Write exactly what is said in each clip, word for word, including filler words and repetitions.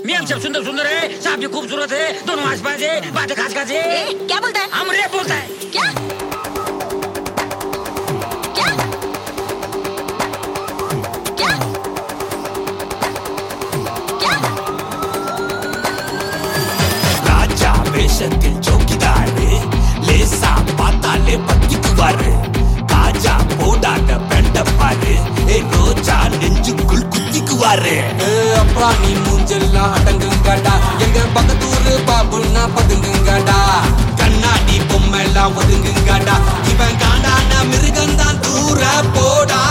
मियां सब सुंदर सुंदर है, साहब भी खूबसूरत है, दोनों आस पास है, बातें खास खास है। क्या बोलता है? हम रेप बोलता है। क्या? क्या? क्या? क्या? ராஜா வேஷத்தில் சோக்கிதாரு லேசா பார்த்தாலே பத்திக்குவாரு காஜா போடாத பெண்ட பாரு ஏ ரோஜா நெஞ்சுக்குள் குத்திக்குவாரு அப்பா நீ மூஞ்செல்லாம் அடங்குங்கடா எங்க பக்கத்தூரு பாபுன்னா பதுங்குங்கடா கண்ணாடி பொம்மெல்லாம் ஒதுங்குங்கடா இவன் காண்டான மிருகந்தான் தூர போடா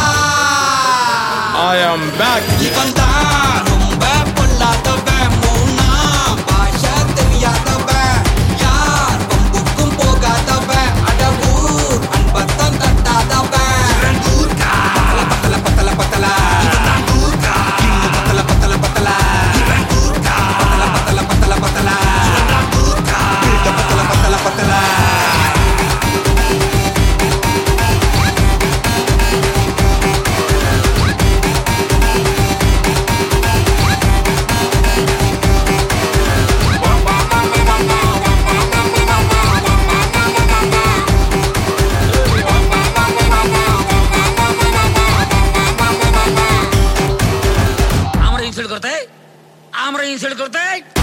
I am back. இவன் தான் ரொம்ப பொல்லாதவன் மூணா பாஷை தெரியாதவன் யார் பம்புக்கும் போகாதவன் அடவூர் அன்பத்தம் தட்டாதவன் ஊர்கா பத்தல பத்தல பத்தல இவன் ஊர்கா இன்னும் பத்தல பத்தல பத்தல இவன் ஊர்கா பத்தல பத்தல பத்தல பத்தல இவன் ஊர்கா பிரிட்ட பத்தல பத்தல பத்தல আমরা ইনসাল্ট করতে আমরা ইনসাল্ট করতে